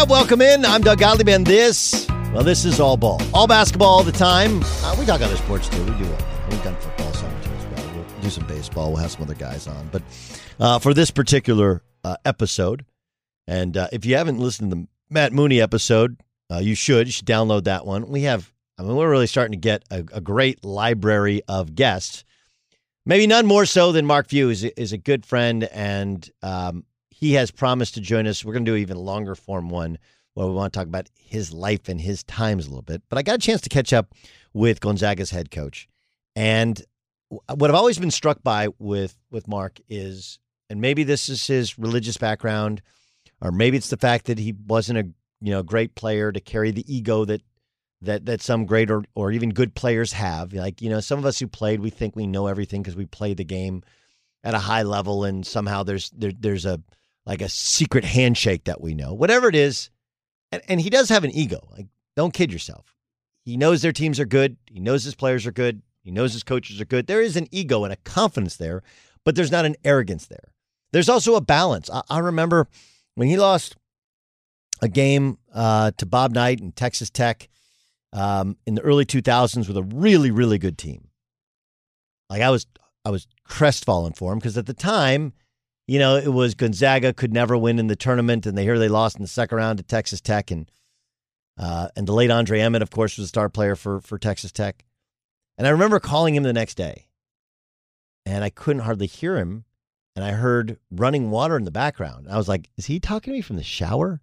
up? Welcome in. I'm Doug Gottlieb, and this is All Ball. All basketball all the time. We talk other sports, too. We do all. We've done football some, too, as well. We'll do some baseball. We'll have some other guys on. But for this particular episode, and if you haven't listened to the Matt Mooney episode, you should. You should download that one. We're really starting to get a great library of guests. Maybe none more so than Mark Few is a good friend, and he has promised to join us. We're going to do an even longer form one where we want to talk about his life and his times a little bit. But I got a chance to catch up with Gonzaga's head coach. And what I've always been struck by with Mark is, and maybe this is his religious background, or maybe it's the fact that he wasn't a great player to carry the ego that some great or even good players have. Like, some of us who played, we think we know everything because we played the game at a high level, and somehow there's a secret handshake that we know. Whatever it is, and he does have an ego. Like, don't kid yourself. He knows their teams are good. He knows his players are good. He knows his coaches are good. There is an ego and a confidence there, but there's not an arrogance there. There's also a balance. I remember when he lost a game to Bob Knight and Texas Tech in the early 2000s with a really, really good team. Like, I was crestfallen for him because at the time, it was Gonzaga could never win in the tournament, and they lost in the second round to Texas Tech, and the late Andre Emmett, of course, was a star player for Texas Tech. And I remember calling him the next day, and I couldn't hardly hear him, and I heard running water in the background. I was like, is he talking to me from the shower?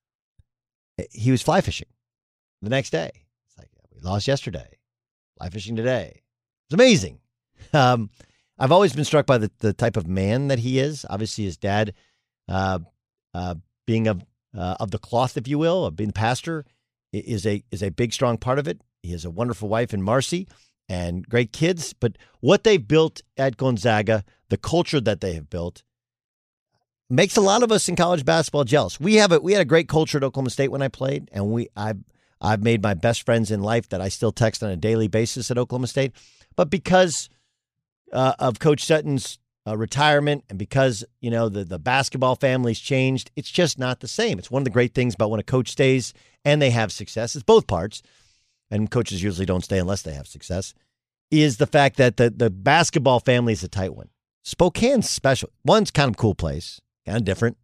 He was fly fishing the next day. It's like, we lost yesterday, fly fishing today. It's amazing. I've always been struck by the type of man that he is. Obviously, his dad being of the cloth, if you will, of being the pastor, is a big, strong part of it. He has a wonderful wife in Marcy and great kids. But what they've built at Gonzaga, the culture that they have built, makes a lot of us in college basketball jealous. We had a great culture at Oklahoma State when I played, and I've made my best friends in life that I still text on a daily basis at Oklahoma State. But because of Coach Sutton's retirement, and because the basketball family's changed, it's just not the same. It's one of the great things about when a coach stays and they have success. It's both parts, and coaches usually don't stay unless they have success, is the fact that the basketball family is a tight one. Spokane's special. One's kind of a cool place, kind of different,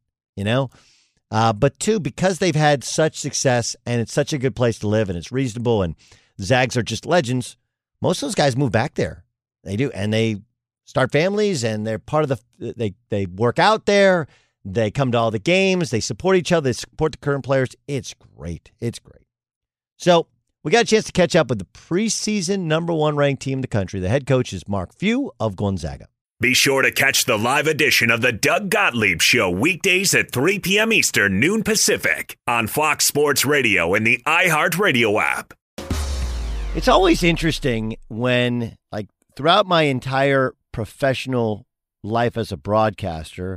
but two, because they've had such success and it's such a good place to live and it's reasonable and Zags are just legends, most of those guys move back there. They do, and they start families, and they're part of they work out there. They come to all the games. They support each other. They support the current players. It's great. It's great. So we got a chance to catch up with the preseason number 1 ranked team in the country. The head coach is Mark Few of Gonzaga. Be sure to catch the live edition of the Doug Gottlieb Show weekdays at 3 p.m. Eastern, noon Pacific on Fox Sports Radio and the iHeartRadio app. It's always interesting when, throughout my entire professional life as a broadcaster,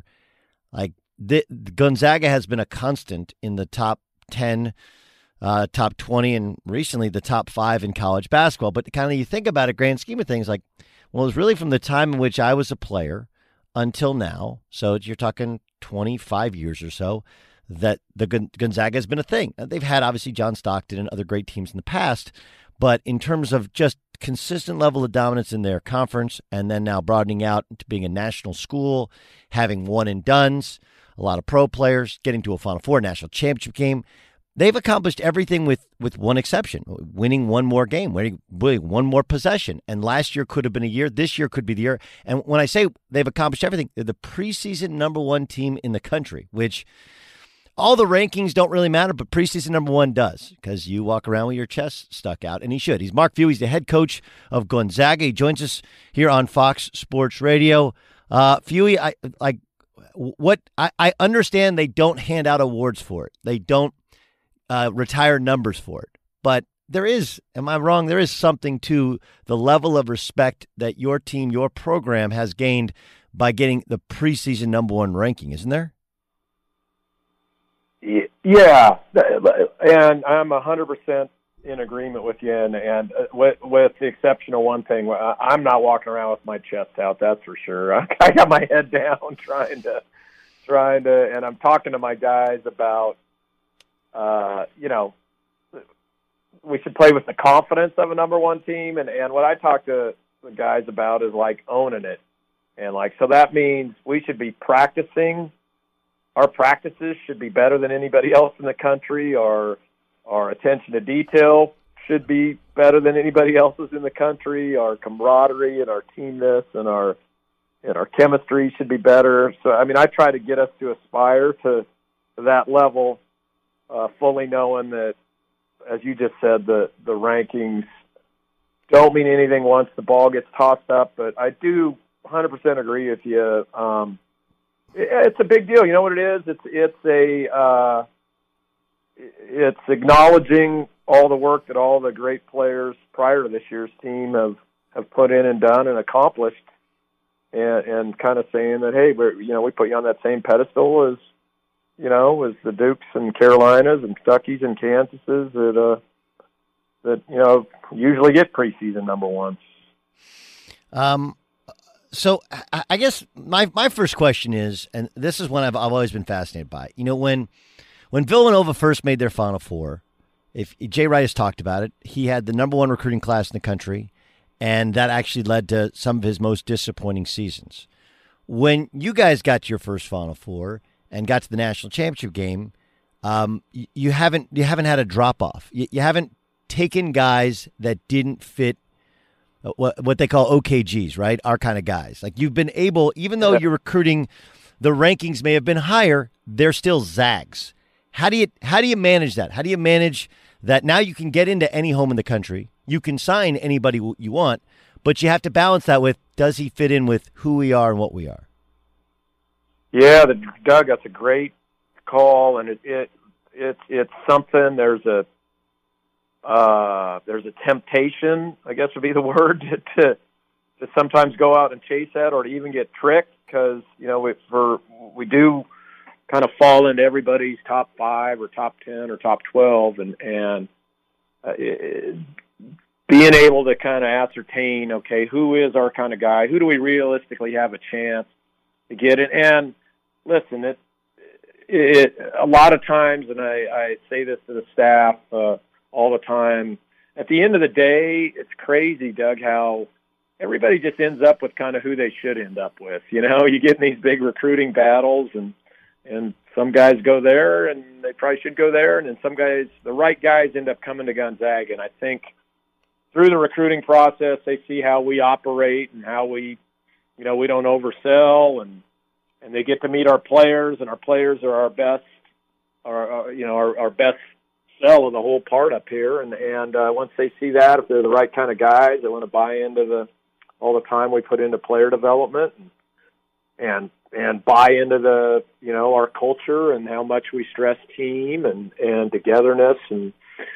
Gonzaga has been a constant in the top 10, top 20, and recently the top 5 in college basketball. But kind of you think about it, grand scheme of things, it was really from the time in which I was a player until now. So you're talking 25 years or so that the Gonzaga has been a thing. They've had obviously John Stockton and other great teams in the past, but in terms of just consistent level of dominance in their conference, and then now broadening out to being a national school, having one and dones, a lot of pro players, getting to a Final Four national championship game. They've accomplished everything with one exception, winning one more game, winning one more possession. And last year could have been a year. This year could be the year. And when I say they've accomplished everything, they're the preseason number 1 team in the country, which all the rankings don't really matter, but preseason number 1 does, because you walk around with your chest stuck out, and he should. He's Mark Few. He's the head coach of Gonzaga. He joins us here on Fox Sports Radio. Fewy, I understand they don't hand out awards for it. They don't retire numbers for it. But there is, am I wrong? There is something to the level of respect that your team, your program has gained by getting the preseason number 1 ranking, isn't there? Yeah, and I'm 100% in agreement with you, and with the exception of one thing, I'm not walking around with my chest out, that's for sure. I got my head down trying to, and I'm talking to my guys about we should play with the confidence of a number one team. And what I talk to the guys about is like owning it. And so that means we should be practicing. Our practices should be better than anybody else in the country. Our attention to detail should be better than anybody else's in the country. Our camaraderie and our teamness and our chemistry should be better. So, I try to get us to aspire to that level, fully knowing that, as you just said, the rankings don't mean anything once the ball gets tossed up. But I do 100% agree with you. It's a big deal. You know what it is? It's acknowledging all the work that all the great players prior to this year's team have put in and done and accomplished, and kind of saying that, hey, we put you on that same pedestal as the Dukes and Carolinas and Kentuckys and Kansases that usually get preseason number one. So I guess my first question is, and this is one I've always been fascinated by. When Villanova first made their Final Four, if Jay Wright has talked about it, he had the number one recruiting class in the country, and that actually led to some of his most disappointing seasons. When you guys got to your first Final Four and got to the national championship game, you haven't had a drop off. You haven't taken guys that didn't fit what they call OKGs, right? Our kind of guys. Like, you've been able, even though you're recruiting, the rankings may have been higher, they're still zags. How do you manage that? How do you manage that now you can get into any home in the country, you can sign anybody you want, but you have to balance that with, does he fit in with who we are and what we are? Yeah, Doug, that's a great call, and it's something. There's a temptation, I guess would be the word, to sometimes go out and chase that, or to even get tricked, because we do kind of fall into everybody's top 5 or top 10 or top 12, and being able to kind of ascertain, okay, who is our kind of guy? Who do we realistically have a chance to get it? And listen, it a lot of times, and I say this to the staff all the time, at the end of the day, it's crazy, Doug, how everybody just ends up with kind of who they should end up with. You get in these big recruiting battles, and some guys go there, and they probably should go there, and then some guys, the right guys, end up coming to Gonzaga. And I think through the recruiting process, they see how we operate and how we don't oversell, and they get to meet our players, and our players are our best, our best sell of the whole part up here. And once they see that, if they're the right kind of guys, they want to buy into all the time we put into player development, and buy into our culture and how much we stress team and togetherness and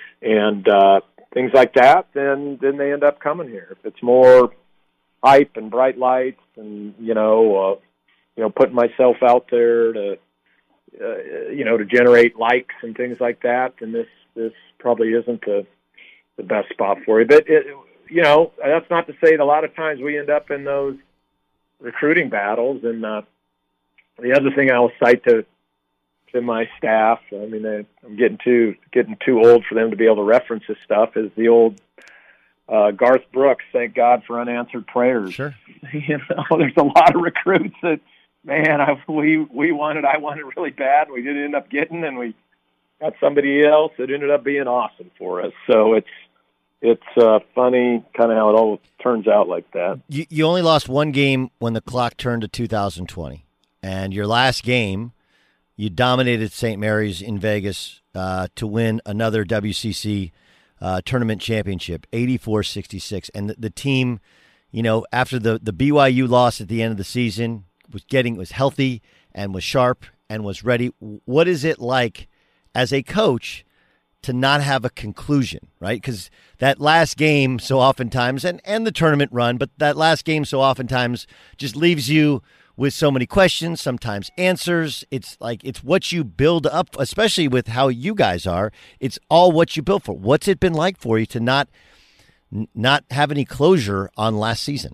things like that, then they end up coming here. If it's more hype and bright lights and putting myself out there to generate likes and things like that, then this probably isn't the best spot for you. But that's not to say that a lot of times we end up in those recruiting battles. And the other thing I will cite to my staff, I'm getting too old for them to be able to reference this stuff, is the old Garth Brooks, thank God for unanswered prayers. Sure. There's a lot of recruits that, man, I wanted really bad. We didn't end up getting, and we got somebody else that ended up being awesome for us. So it's funny kind of how it all turns out like that. You only lost one game when the clock turned to 2020, and your last game, you dominated St. Mary's in Vegas to win another WCC tournament championship, 84-66. And the team, after the BYU loss at the end of the season, was healthy and was sharp and was ready. What is it like as a coach to not have a conclusion, right? Because that last game so oftentimes, and the tournament run, but that last game so oftentimes just leaves you with so many questions, sometimes answers. It's what you build up, especially with how you guys are. It's all what you built for. What's it been like for you to not have any closure on last season?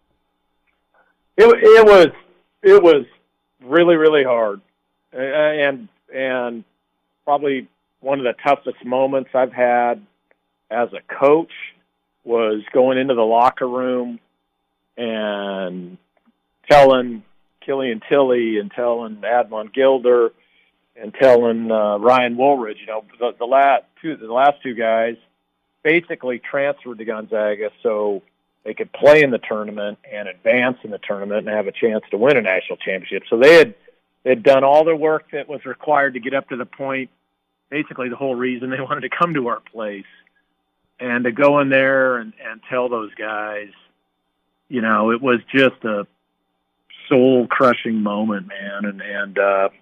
It was really, really hard, and probably one of the toughest moments I've had as a coach was going into the locker room and telling Killian Tilly and telling Admon Gilder and telling Ryan Woolridge, the last two guys basically transferred to Gonzaga so they could play in the tournament and advance in the tournament and have a chance to win a national championship. So they'd done all the work that was required to get up to the point, basically the whole reason they wanted to come to our place. And to go in there and tell those guys, it was just a soul-crushing moment, man. And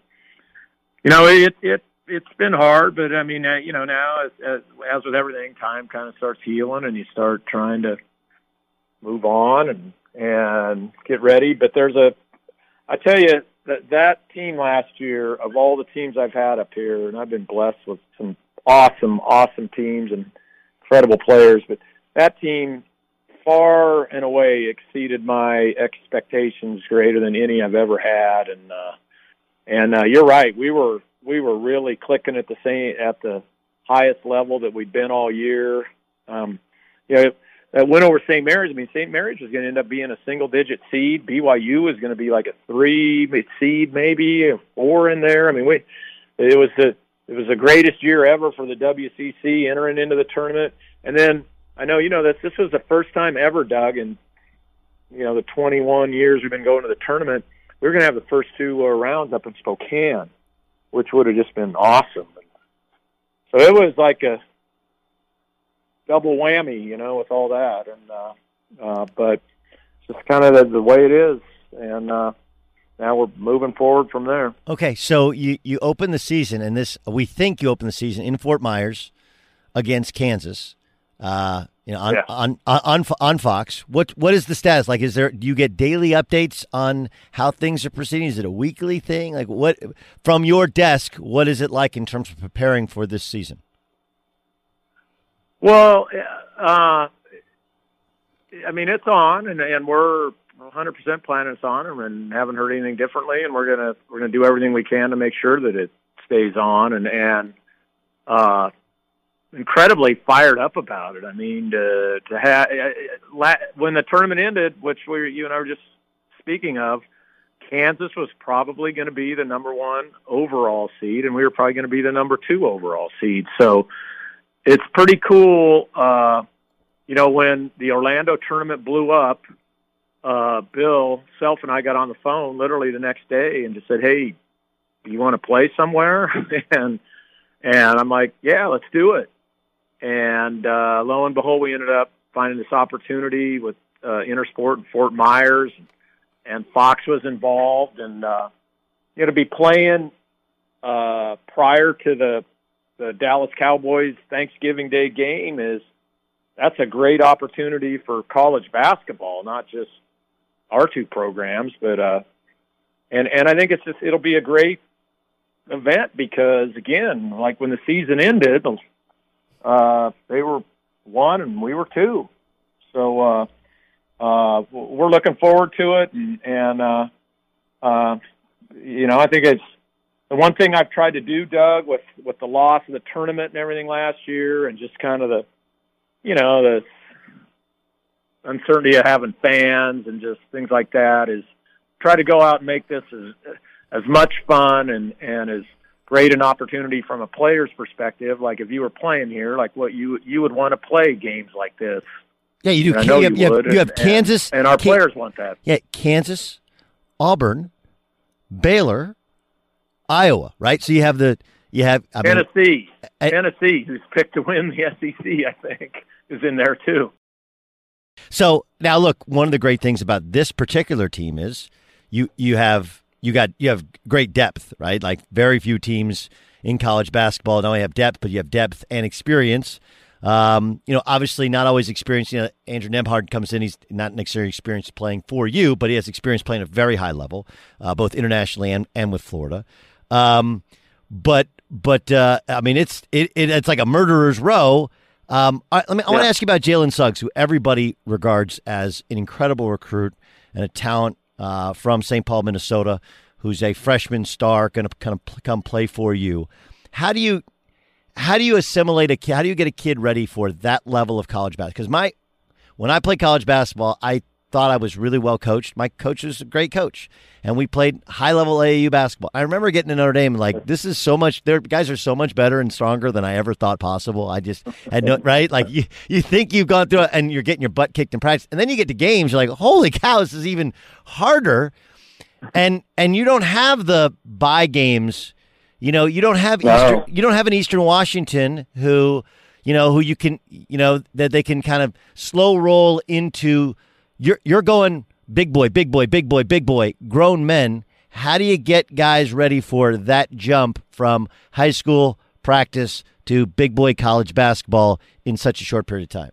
it's been hard, but I mean, now as with everything, time kind of starts healing, and you start trying to move on and get ready. But I tell you that team last year, of all the teams I've had up here, and I've been blessed with some awesome teams and incredible players, but that team far and away exceeded my expectations, greater than any I've ever had. And you're right. We were really clicking at the highest level that we'd been all year. That win over St. Mary's. I mean, St. Mary's was going to end up being a single-digit seed. BYU was going to be like a 3 seed, maybe a 4 in there. I mean, it was the greatest year ever for the WCC entering into the tournament. And then I know this was the first time ever, Doug, in the 21 years we've been going to the tournament. We were going to have the first 2 rounds up in Spokane, which would have just been awesome. So it was like a double whammy, with all that. And but it's just kind of the way it is. And now we're moving forward from there. Okay, so you open the season, and we think you open the season in Fort Myers against Kansas. On Fox. What is the status? Like, do you get daily updates on how things are proceeding? Is it a weekly thing? Like, what from your desk? What is it like in terms of preparing for this season? Well, I mean, it's on, and we're 100% planning it's on, and haven't heard anything differently. And we're gonna do everything we can to make sure that it stays on, and incredibly fired up about it. I mean, to have when the tournament ended, which you and I were just speaking of, Kansas was probably going to be the number 1 overall seed, and we were probably going to be the number 2 overall seed. So it's pretty cool. When the Orlando tournament blew up, Bill Self and I got on the phone literally the next day and just said, "Hey, do you want to play somewhere?" and I'm like, "Yeah, let's do it." And lo and behold, we ended up finding this opportunity with Intersport in Fort Myers, and Fox was involved. And to be playing prior to the Dallas Cowboys Thanksgiving Day game that's a great opportunity for college basketball, not just our 2 programs, but and I think it'll be a great event because, again, like when the season ended, they were 1 and we were 2. So we're looking forward to it, and I think it's the one thing I've tried to do, Doug, with the loss of the tournament and everything last year, and just kind of the uncertainty of having fans and just things like that, is try to go out and make this as much fun and as great an opportunity from a player's perspective. Like if you were playing here, like what you would want to play games like this. Yeah, you do. I know you would. You have Kansas, and our players want that. Yeah, Kansas, Auburn, Baylor, Iowa, right? So you have Tennessee, who's picked to win the SEC, I think, is in there too. So now, look, one of the great things about this particular team is you have great depth, right? Like very few teams in college basketball not only have depth, but you have depth and experience. Obviously not always experienced. Andrew Nembhard comes in. He's not necessarily experienced playing for you, but he has experience playing at a very high level, both internationally and with Florida. I mean, it's like a murderer's row. I want to ask you about Jalen Suggs, who everybody regards as an incredible recruit and a talent from St. Paul, Minnesota, who's a freshman star going to come play for you. How do you how do you assimilate a kid? How do you get a kid ready for that level of college basketball? Because when I played college basketball, I thought I was really well coached. My coach was a great coach, and we played high-level AAU basketball. I remember getting to Notre Dame and like, this is so much. Their guys are so much better and stronger than I ever thought possible. I just had no right. Like you think you've gone through it, and you're getting your butt kicked in practice, and then you get to games, you're like, holy cow, this is even harder. And you don't have the bye games. You don't have you don't have an Eastern Washington who you can that they can kind of slow roll into. You're going big boy, big boy, big boy, big boy, grown men. How do you get guys ready for that jump from high school practice to big boy college basketball in such a short period of time?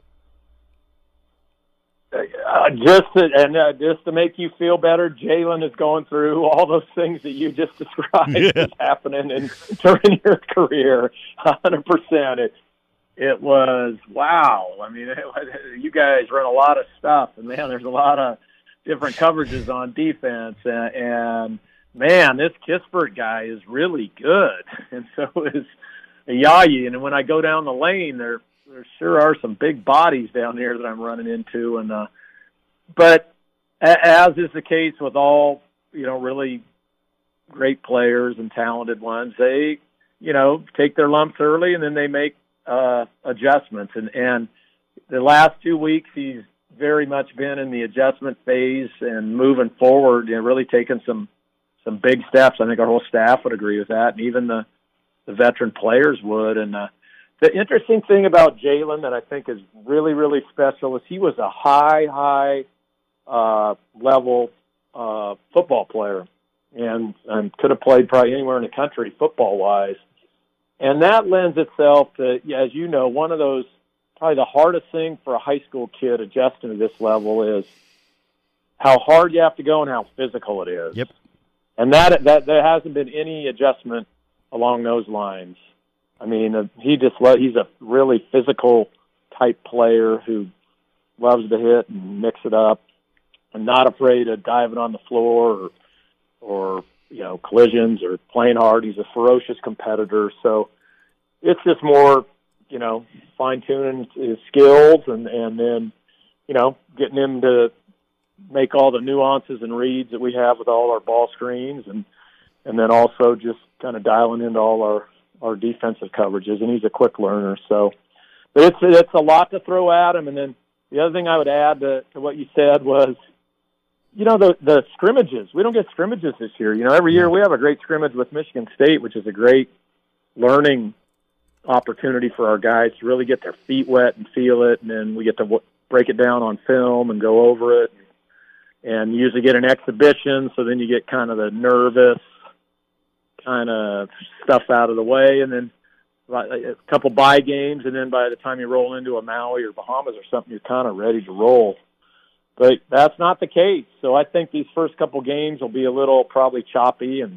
Just to make you feel better, Jalen is going through all those things that you just described is happening during your career. 100%. It was wow. I mean, you guys run a lot of stuff, and man, there's a lot of different coverages on defense, and man, this Kispert guy is really good, and so is Yayi. And when I go down the lane, there sure are some big bodies down there that I'm running into, and but as is the case with all really great players and talented ones, they take their lumps early, and then they make adjustments, and the last 2 weeks he's very much been in the adjustment phase and moving forward and really taking some big steps. I think our whole staff would agree with that, and even the veteran players would. And the interesting thing about Jalen that I think is really, really special is he was a high level football player and could have played probably anywhere in the country football wise. And that lends itself to, as you know, one of those, probably the hardest thing for a high school kid adjusting to this level is how hard you have to go and how physical it is. Yep. And that there hasn't been any adjustment along those lines. I mean, he's a really physical type player who loves to hit and mix it up and not afraid of diving on the floor or collisions or playing hard. He's a ferocious competitor. So it's just more, fine-tuning his skills and then, getting him to make all the nuances and reads that we have with all our ball screens and then also just kind of dialing into all our defensive coverages. And he's a quick learner. So but it's a lot to throw at him. And then the other thing I would add to what you said was, the scrimmages. We don't get scrimmages this year. Every year we have a great scrimmage with Michigan State, which is a great learning opportunity for our guys to really get their feet wet and feel it, and then we get to break it down on film and go over it, and usually get an exhibition, so then you get kind of the nervous kind of stuff out of the way, and then a couple bye games, and then by the time you roll into a Maui or Bahamas or something, you're kind of ready to roll. But that's not the case. So I think these first couple games will be a little probably choppy and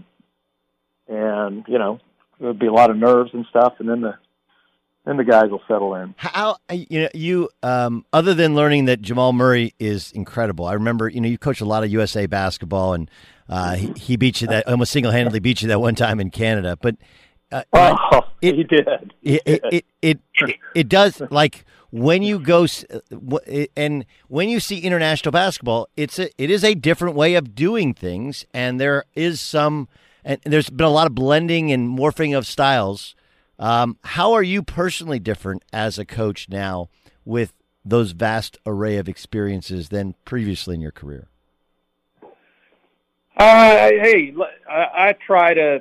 there'll be a lot of nerves and stuff, and then the guys will settle in. How you other than learning that Jamal Murray is incredible. I remember you coached a lot of USA basketball, and he beat you that almost single-handedly beat you that one time in Canada. But he did. It does, like when you go and when you see international basketball, it is a different way of doing things, and there's been a lot of blending and morphing of styles. How are you personally different as a coach now with those vast array of experiences than previously in your career? I try to,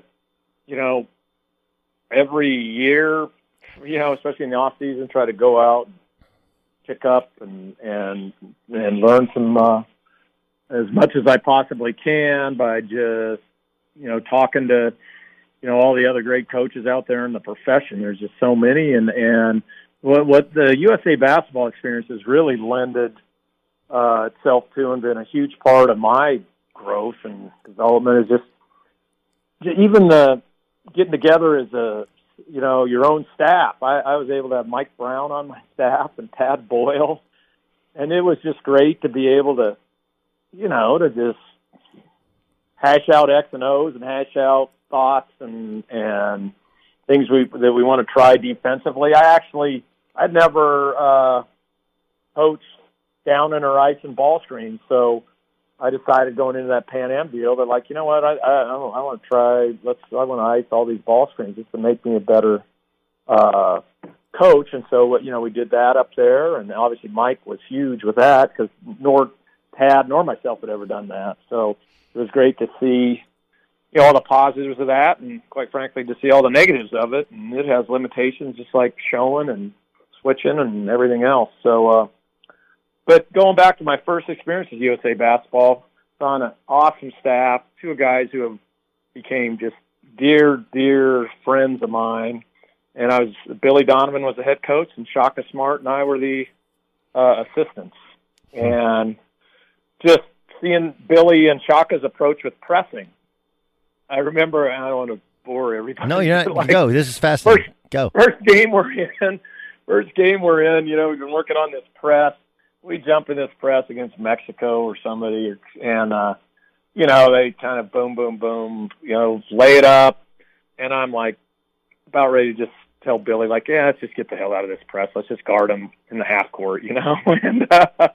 every year, especially in the off season, try to go out, pick up and learn some as much as I possibly can by just talking to all the other great coaches out there in the profession. There's just so many, and what the USA basketball experience has really lended itself to and been a huge part of my growth and development is just even the getting together as your own staff. I was able to have Mike Brown on my staff and Tad Boyle, and it was just great to be able to to just hash out X and O's and hash out thoughts and things that we want to try defensively. I'd never coached down in or ice and ball screens, so I decided going into that Pan Am deal that, like, you know what, I want to try. I want to ice all these ball screens just to make me a better coach. And so, we did that up there, and obviously Mike was huge with that because nor Tad nor myself had ever done that. So it was great to see, all the positives of that, and quite frankly, to see all the negatives of it. And it has limitations, just like showing and switching and everything else. So, but going back to my first experience with USA Basketball, it's on an awesome staff, two guys who have became just dear friends of mine. And Billy Donovan was the head coach, and Shaka Smart and I were the assistants. And just seeing Billy and Shaka's approach with pressing, I remember, I don't want to bore everybody. No, you're not. Go. This is fascinating. Go. First game we're in, we've been working on this press. We jump in this press against Mexico or somebody, and, they kind of boom, lay it up. And I'm like about ready to just tell Billy, like, yeah, let's just get the hell out of this press. Let's just guard them in the half court, and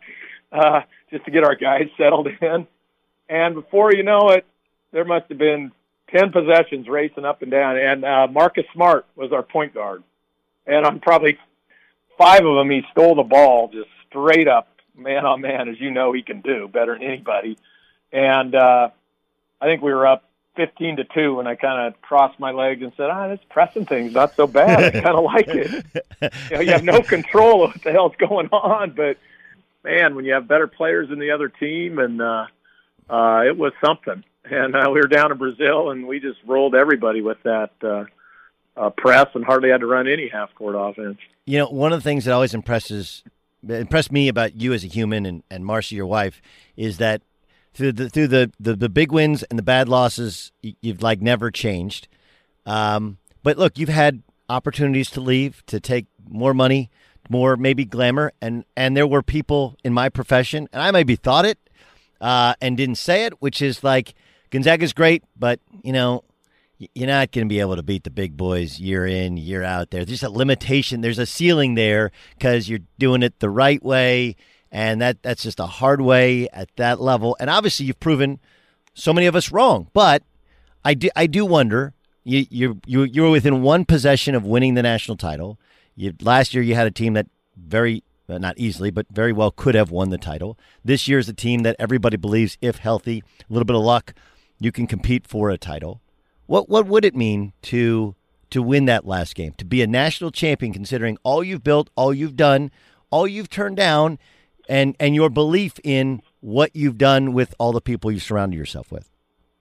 just to get our guys settled in. And before you know it, there must have been 10 possessions racing up and down. And Marcus Smart was our point guard. And on probably 5 of them, he stole the ball just straight up, man on man, as you know he can do better than anybody. And I think we were up 15-2, and I kind of crossed my legs and said, this pressing thing's not so bad. I kind of like it. You have no control of what the hell's going on, but, man, when you have better players than the other team, and it was something. And we were down in Brazil, and we just rolled everybody with that press and hardly had to run any half-court offense. One of the things that always impressed me about you as a human and Marcy, your wife, is that through the big wins and the bad losses, you've like never changed. But look, you've had opportunities to leave, to take more money, more maybe glamour, and there were people in my profession, and I maybe thought it and didn't say it, which is like, Gonzaga's great, but you're not going to be able to beat the big boys year in, year out. There's a limitation. There's a ceiling there because you're doing it the right way. And that's just a hard way at that level. And obviously, you've proven so many of us wrong. But I do wonder. You were within one possession of winning the national title. Last year, you had a team that not easily, but very well could have won the title. This year's a team that everybody believes, if healthy, a little bit of luck, you can compete for a title. What would it mean to win that last game, to be a national champion, considering all you've built, all you've done, all you've turned down? And your belief in what you've done with all the people you surrounded yourself with.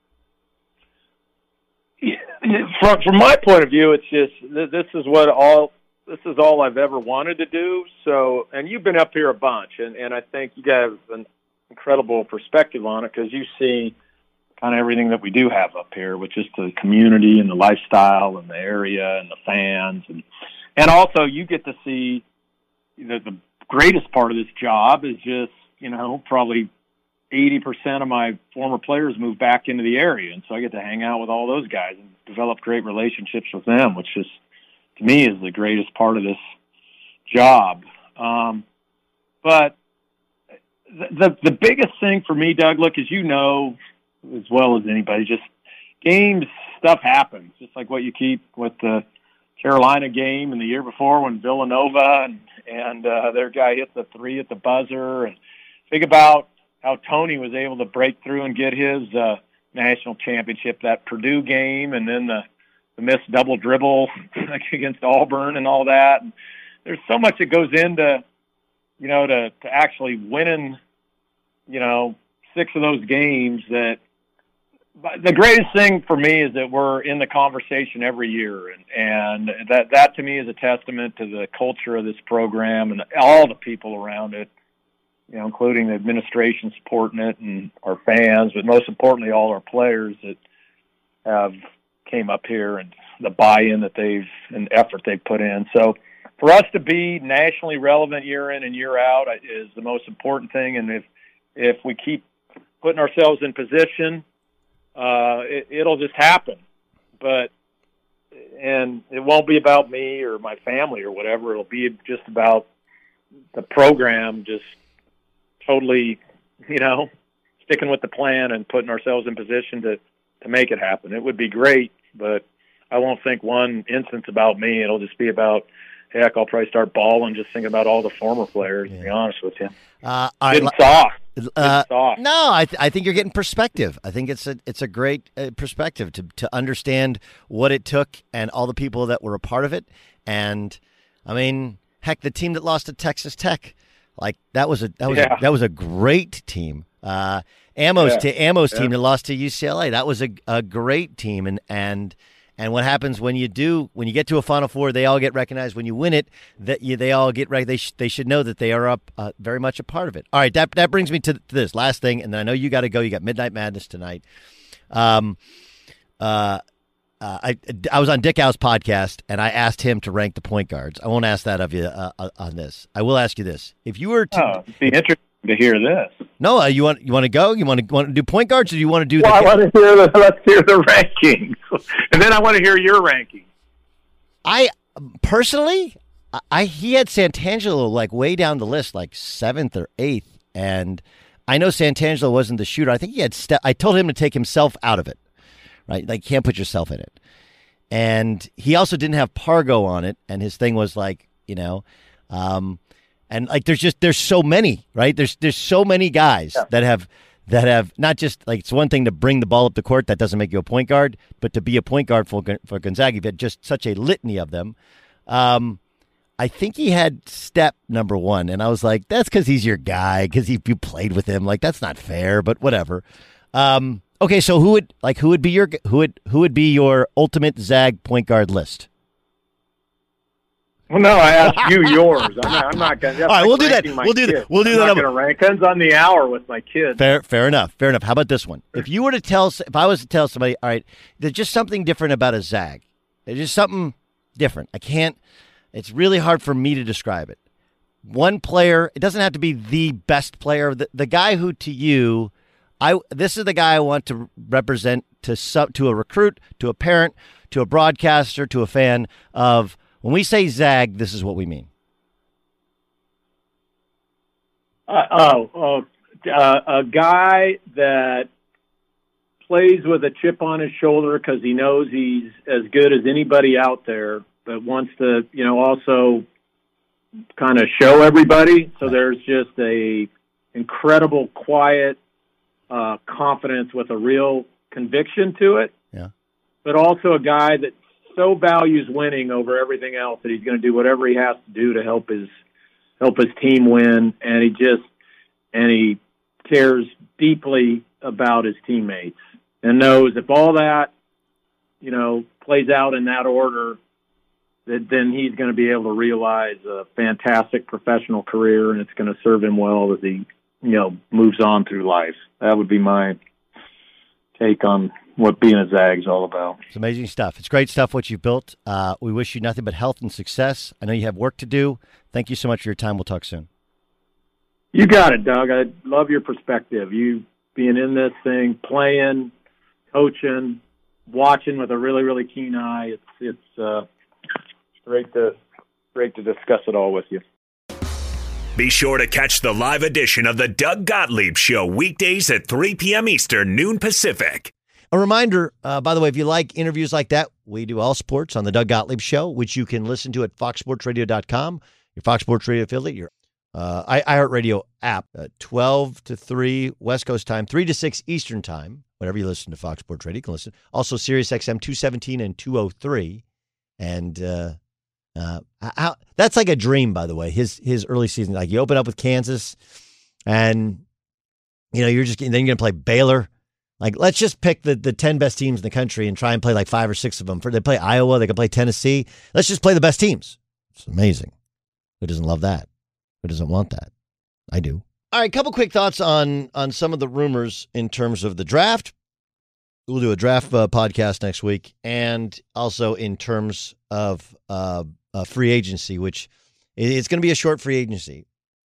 From my point of view, it's just this is all I've ever wanted to do. So, and you've been up here a bunch, and I think you have an incredible perspective on it because you see kind of everything that we do have up here, which is the community and the lifestyle and the area and the fans, and also you get to see the greatest part of this job is just, probably 80% of my former players moved back into the area. And so I get to hang out with all those guys and develop great relationships with them, which is, to me, is the greatest part of this job. But the biggest thing for me, Doug, look, as you know, as well as anybody, just games, stuff happens. Just like what you keep with the Carolina game and the year before when Villanova and their guy hit the 3 at the buzzer. And think about how Tony was able to break through and get his national championship, that Purdue game, and then the missed double dribble against Auburn and all that. And there's so much that goes into, to actually winning, 6 of those games that. But the greatest thing for me is that we're in the conversation every year, and that to me is a testament to the culture of this program and all the people around it, including the administration supporting it and our fans, but most importantly, all our players that have came up here and the buy-in that and effort they've put in. So for us to be nationally relevant year in and year out is the most important thing, and if we keep putting ourselves in position, it'll just happen. But and it won't be about me or my family or whatever. It'll be just about the program, just totally, sticking with the plan and putting ourselves in position to make it happen. It would be great, but I won't think one instance about me. It'll just be about, heck, I'll probably start balling just thinking about all the former players, to be honest with you. Getting soft. No, I think you're getting perspective. I think it's a great perspective to understand what it took and all the people that were a part of it. And I mean, heck, the team that lost to Texas Tech, like that was a great team. Ammo's team that lost to UCLA, that was a great team. And what happens when you get to a Final Four, they all get recognized. When you win it, they all get they should know that they are very much a part of it. All right, that brings me to this last thing, and then I know you got to go. You got Midnight Madness tonight. I was on Dick Howe's podcast, and I asked him to rank the point guards. I won't ask that of you on this. I will ask you this: if you were to, it'd be interesting to hear this. No, you want to go? You want to do point guards, or do you want to do? I want to hear let's hear the rankings, and then I want to hear your rankings. I personally, he had Santangelo like way down the list, like 7th or 8th, and I know Santangelo wasn't the shooter. I think he had. I told him to take himself out of it, right? Like, can't put yourself in it. And he also didn't have Pargo on it, and his thing was like, and like there's so many, right? There's so many guys that have not just like, it's one thing to bring the ball up the court, that doesn't make you a point guard, but to be a point guard for Gonzaga, you've had just such a litany of them. I think he had Step number 1, and I was like, that's because he's your guy, because you played with him. Like, that's not fair, but whatever. Okay, so who would be your ultimate Zag point guard list? Well, no, I asked you yours. I'm not going to. All right, we'll do that. We'll do that. We'll do that. I'm not going to rank. Depends on the hour with my kids. Fair enough. How about this one? If I was to tell somebody, all right, there's just something different about a Zag. There's just something different. It's really hard for me to describe it. One player, it doesn't have to be the best player. The guy who to you, this is the guy I want to represent to a recruit, to a parent, to a broadcaster, to a fan of. When we say Zag, this is what we mean. A guy that plays with a chip on his shoulder because he knows he's as good as anybody out there, but wants to, also kind of show everybody. So there's just a incredible, quiet confidence with a real conviction to it. Yeah. But also a guy that so values winning over everything else that he's going to do whatever he has to do to help his team win, and he cares deeply about his teammates and knows if all that plays out in that order, that then he's going to be able to realize a fantastic professional career, and it's going to serve him well as he moves on through life. That would be my take on what being a Zag is all about. It's amazing stuff. It's great stuff what you've built. We wish you nothing but health and success. I know you have work to do. Thank you so much for your time. We'll talk soon. You got it, Doug. I love your perspective. You being in this thing, playing, coaching, watching with a really, really keen eye. It's great to discuss it all with you. Be sure to catch the live edition of the Doug Gottlieb Show weekdays at 3 p.m. Eastern, noon Pacific. A reminder, by the way, if you like interviews like that, we do all sports on the Doug Gottlieb Show, which you can listen to at foxsportsradio.com, your Fox Sports Radio affiliate, your iHeartRadio app, 12 to 3 West Coast time, 3 to 6 Eastern time. Whenever you listen to Fox Sports Radio, you can listen. Also, Sirius XM 217 and 203. And that's like a dream, by the way, his early season. Like, you open up with Kansas, and, then you're going to play Baylor. Like, let's just pick the 10 best teams in the country and try and play like 5 or 6 of them. They play Iowa. They can play Tennessee. Let's just play the best teams. It's amazing. Who doesn't love that? Who doesn't want that? I do. All right, a couple quick thoughts on some of the rumors in terms of the draft. We'll do a draft podcast next week, and also in terms of free agency, which it's going to be a short free agency.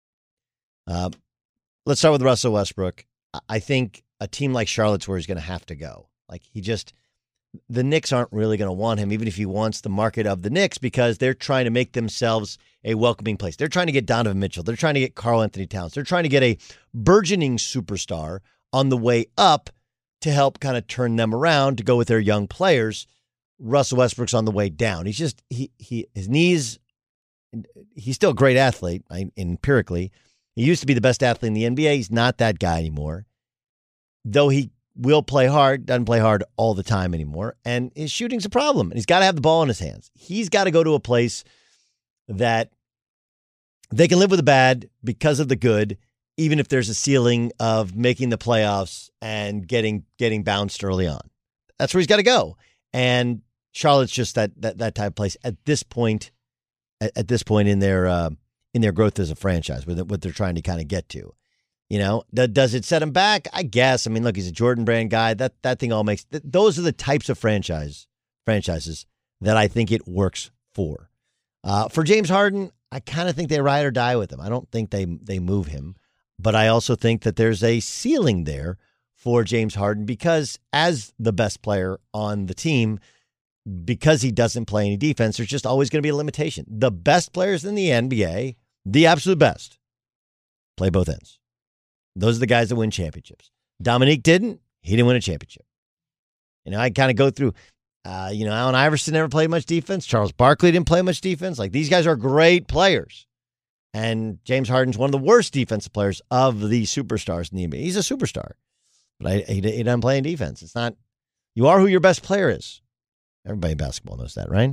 Let's start with Russell Westbrook. I think a team like Charlotte's where he's going to have to go. Like, the Knicks aren't really going to want him, even if he wants the market of the Knicks, because they're trying to make themselves a welcoming place. They're trying to get Donovan Mitchell. They're trying to get Karl Anthony Towns. They're trying to get a burgeoning superstar on the way up to help kind of turn them around to go with their young players. Russell Westbrook's on the way down. He's just, his knees, he's still a great athlete, empirically. He used to be the best athlete in the NBA. He's not that guy anymore. Though he will play hard, doesn't play hard all the time anymore. And his shooting's a problem. And he's got to have the ball in his hands. He's got to go to a place that they can live with the bad because of the good, even if there's a ceiling of making the playoffs and getting bounced early on. That's where he's got to go. And Charlotte's just that type of place at this point in their growth as a franchise, with what they're trying to kind of get to. You know, does it set him back? I guess. I mean, look, he's a Jordan Brand guy. That thing all makes. Those are the types of franchises that I think it works for. For James Harden, I kind of think they ride or die with him. I don't think they move him, but I also think that there's a ceiling there for James Harden because as the best player on the team, because he doesn't play any defense, there's just always going to be a limitation. The best players in the NBA, the absolute best, play both ends. Those are the guys that win championships. Dominique didn't. He didn't win a championship. You know, I kind of go through, Allen Iverson never played much defense. Charles Barkley didn't play much defense. Like, these guys are great players. And James Harden's one of the worst defensive players of the superstars in the NBA. He's a superstar. But he doesn't play in defense. It's not, you are who your best player is. Everybody in basketball knows that, right?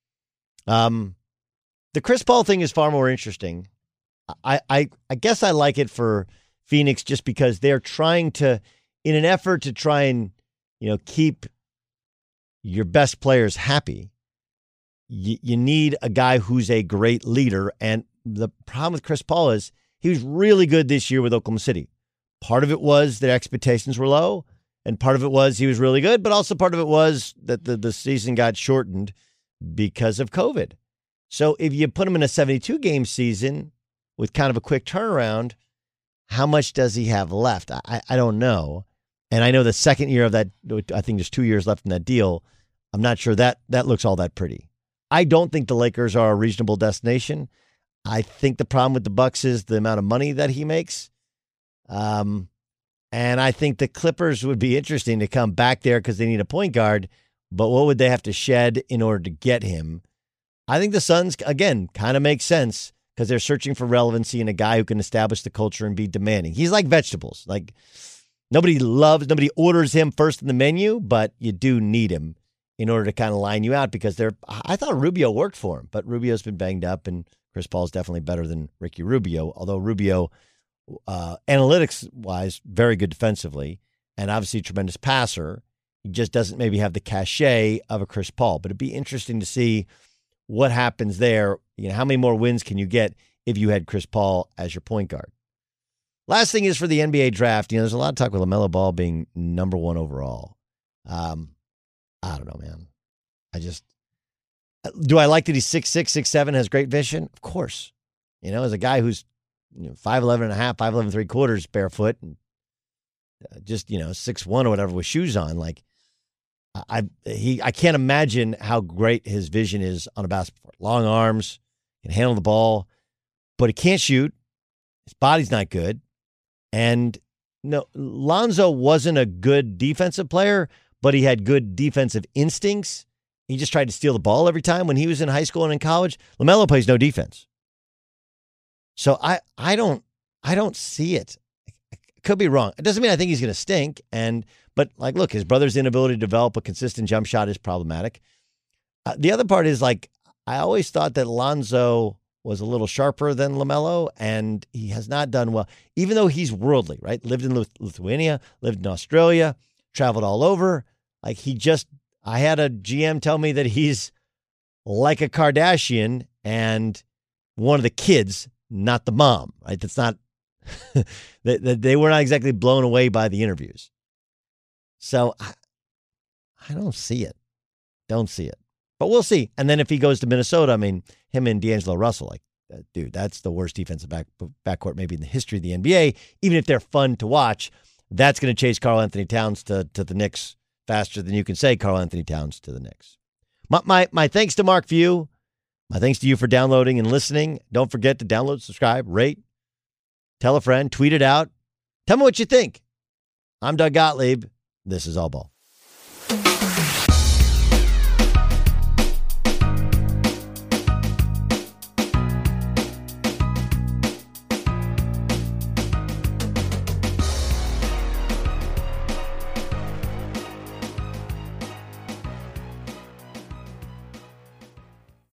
The Chris Paul thing is far more interesting. I guess I like it for Phoenix just because they're trying to, in an effort to try and, keep your best players happy, you need a guy who's a great leader. And the problem with Chris Paul is he was really good this year with Oklahoma City. Part of it was their expectations were low, and part of it was he was really good, but also part of it was that the season got shortened because of COVID. So if you put him in a 72-game season with kind of a quick turnaround, how much does he have left? I don't know. And I know the second year of that, I think there's 2 years left in that deal. I'm not sure that looks all that pretty. I don't think the Lakers are a reasonable destination. I think the problem with the Bucks is the amount of money that he makes. And I think the Clippers would be interesting to come back there because they need a point guard. But what would they have to shed in order to get him? I think the Suns, again, kind of makes sense because they're searching for relevancy in a guy who can establish the culture and be demanding. He's like vegetables. Like, nobody orders him first in the menu, but you do need him in order to kind of line you out because I thought Rubio worked for him, but Rubio's been banged up and Chris Paul's definitely better than Ricky Rubio, although Rubio, analytics-wise, very good defensively and obviously a tremendous passer. He just doesn't maybe have the cachet of a Chris Paul, but it'd be interesting to see what happens there. How many more wins can you get if you had Chris Paul as your point guard? Last thing is for the NBA draft. There's a lot of talk with LaMelo Ball being number one overall. I don't know, man. Do I like that he's 6'6", 6'7", has great vision? Of course. As a guy who's 5'11 and a half, 5'11 3/4 barefoot, and just 6'1" or whatever with shoes on. Like, I can't imagine how great his vision is on a basketball court. Long arms, can handle the ball, but he can't shoot. His body's not good. And no, Lonzo wasn't a good defensive player, but he had good defensive instincts. He just tried to steal the ball every time when he was in high school and in college. LaMelo plays no defense. So I don't see it. I could be wrong. It doesn't mean I think he's going to stink. But look, his brother's inability to develop a consistent jump shot is problematic. The other part is I always thought that Lonzo was a little sharper than LaMelo, and he has not done well, even though he's worldly, right? Lived in Lithuania, lived in Australia, traveled all over. I had a GM tell me that he's like a Kardashian and one of the kids, not the mom, right? That's not, they were not exactly blown away by the interviews. So I don't see it. Don't see it. But we'll see. And then if he goes to Minnesota, him and D'Angelo Russell, dude, that's the worst defensive backcourt maybe in the history of the NBA. Even if they're fun to watch, that's going to chase Karl Anthony Towns to the Knicks faster than you can say Karl Anthony Towns to the Knicks. My thanks to Mark Few. My thanks to you for downloading and listening. Don't forget to download, subscribe, rate, tell a friend, tweet it out. Tell me what you think. I'm Doug Gottlieb. This is All Ball.